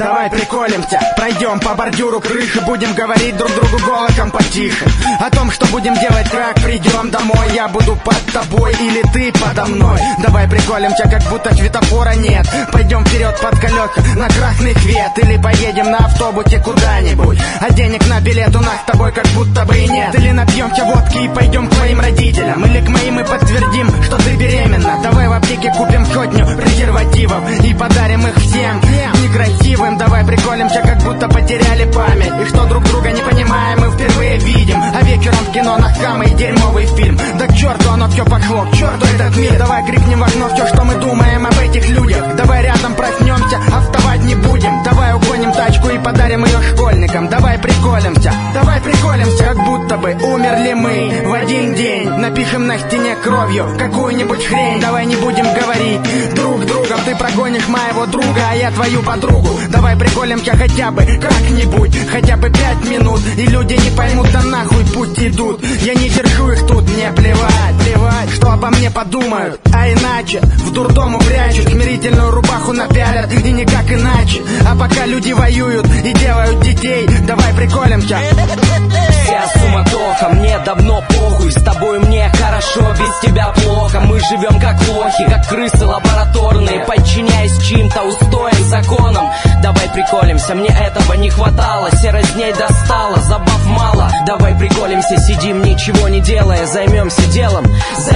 давай приколимся. Пройдем по бордюру крыши, будем говорить друг другу голосом потише о том, что будем делать, как придем домой. Я буду под тобой или ты подо мной. Давай приколимся, как будто светофора нет. Пойдем вперед под колеса на красный свет. Или поедем на автобусе куда-нибудь, а денег на билет у нас с тобой как будто бы и нет. Или напьемся водки и пойдем к твоим родителям, или к моим и подтвердим, что ты беременна. Давай в аптеке купим 100 презервативов и подарим их всем некрасивым. Давай приколимся, как будто потеряли память, и что друг друга не понимаем, мы впервые видим. А вечером в кино на самый дерьмовый фильм. Да к черту оно все пошло, к черту этот мир. Давай крикнем в окно все, что мы думаем об этих людях. Давай рядом проснемся, а вставать не будем. Давай угоним тачку и подарим ее школьникам. Давай приколимся, как будто бы умерли мы в один день. Напишем на стене кровью какую-нибудь хрень. Давай не будем говорить друг с другом. Ты прогонишь моего друга, а я твою подругу. Давай приколимся хотя бы как-нибудь, хотя бы 5 минут. И люди не поймут, да нахуй пусть идут. Я не держу их тут, мне плевать, что обо мне подумают. А иначе в дурдом упрячут, смирительную рубаху напялят, и никак иначе. А пока люди воюют и делают детей, давай приколимся. Вся суматоха, мне давно похуй. С тобой мне хорошо, без тебя плохо. Мы живем как лохи, как крысы лабораторные, подчиняясь чьим-то устоям, законам. Давай приколимся, мне этого не хватало. Серость дней достала, забав мало. Давай приколимся, сидим, ничего не делая. Займемся делом.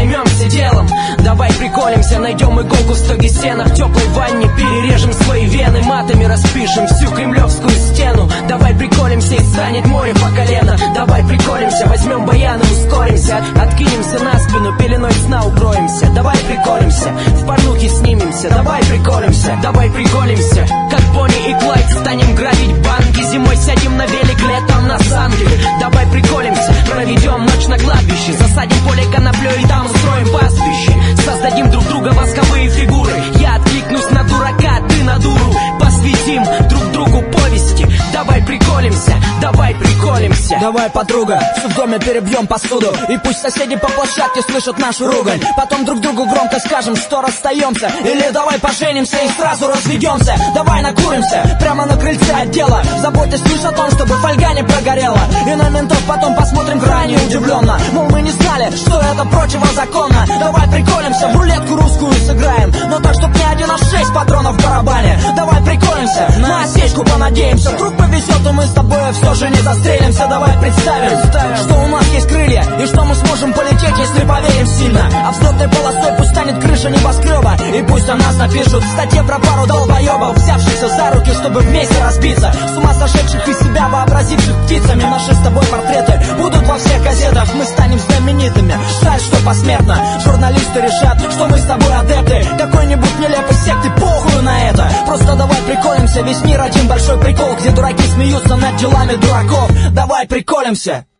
Давай приколимся, найдем иголку в стоге сена. В теплой ванне перережем свои вены. Матами распишем всю кремлевскую стену. Давай приколимся, и станет море по колено. Давай приколимся, возьмем баян и ускоримся. Откинемся на спину, пеленой сна укроемся. Давай приколимся, в порнухе снимемся. Давай приколимся, как Бонни и Клайд станем грабить банки. Зимой сядем на велик, летом на санки. Давай приколимся, проведем ночь на кладбище. Засадим поле коноплей и там устроим пастбище. Создадим друг друга восковые фигуры. Я откликнусь на дурака, ты на дуру. Посвятим друг другу повести. Давай приколимся. Давай, подруга, в доме перебьем посуду, и пусть соседи по площадке слышат нашу ругань. Потом друг другу громко скажем, что расстаемся. Или давай поженимся и сразу разведемся. Давай накуримся прямо на крыльце отдела, заботясь лишь о том, чтобы фольга не прогорела. И на ментов потом посмотрим крайне удивленно, мол, мы не знали, что это противозаконно. Давай приколимся, в рулетку русскую сыграем, но так, чтоб не 1,6 патронов в барабане. Давай приколимся, на осечку понадеемся. Вдруг повезет, и мы с тобой все же не застреlimся. Давай представим, что у нас есть крылья, и что мы сможем полететь, если поверим сильно. А взлетной полосой пусть станет крыша небоскреба, и пусть о нас напишут в статье про пару долбоебов, взявшихся за руки, чтобы вместе разбиться. С ума сошедших из себя вообразивших птицами. Наши с тобой портреты будут во всех газетах. Мы станем знаменитыми, жаль, что посмертно. Журналисты решат, что мы с тобой адепты какой-нибудь нелепой секты. Похуй на это, просто давай приколимся. Весь мир один большой прикол, где дураки смеются над делами дураков. Давай приколимся.